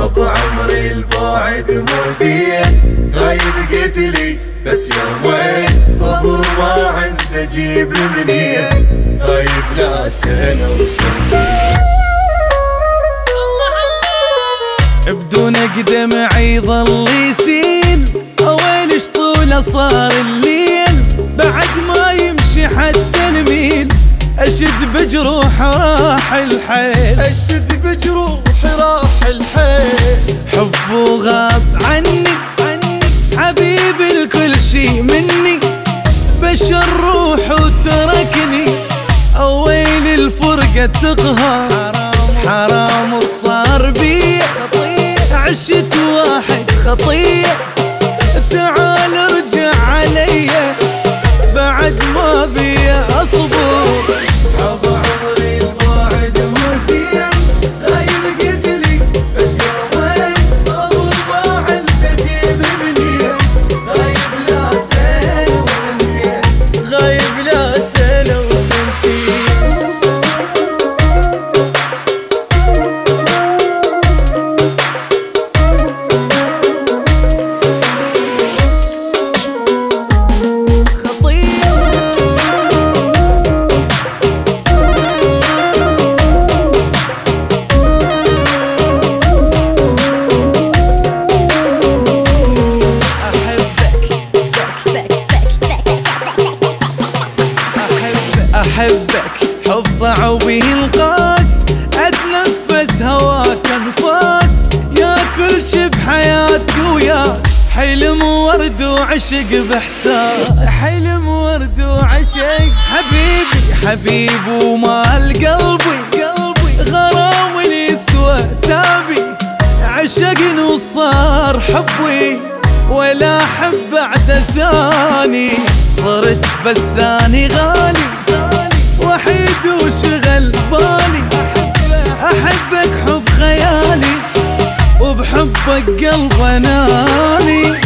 حب عمري البعد مو زين، غايب قلت لي بس يومين، صبر ما عنده جيب منين، غايب لا سنة وسنتين. بدون اقدم يظل يسين، وين طوله صار الليل، بعد ما يمشي حتى الميل، اشد بجروح راح الحيل، اشد بجروح راح الحيل. حبه غاب عني حبيب الكل شي مني، بشر روح وتركني، ويل الفرقة تقهر، حرام صار بي، عشت واحد خطية، تعال ارجع علي بعد ما بي اصبر. حب عمري البعد مو زين، غايب قلت لي بس يومين، صبر ما عنده جيب منين، غايب لا سنة وسنتين، غايب لا سنة وسنتين. أحبك حب صعب ينقاس، أتنفس هواك أنفاس، يا كل شي بحياتي وياك، حلم ورد وعشق بإحساس، حلم ورد وعشق، حبيبي حبيبي ومال قلبي، غرام يسوى تابي، عشقني وصار حبي، ولا أحب بعد ثاني، صرت بساني غالي، وحيد وشغل بالي، أحبك حب خيالي، وبحبك قلب نالي.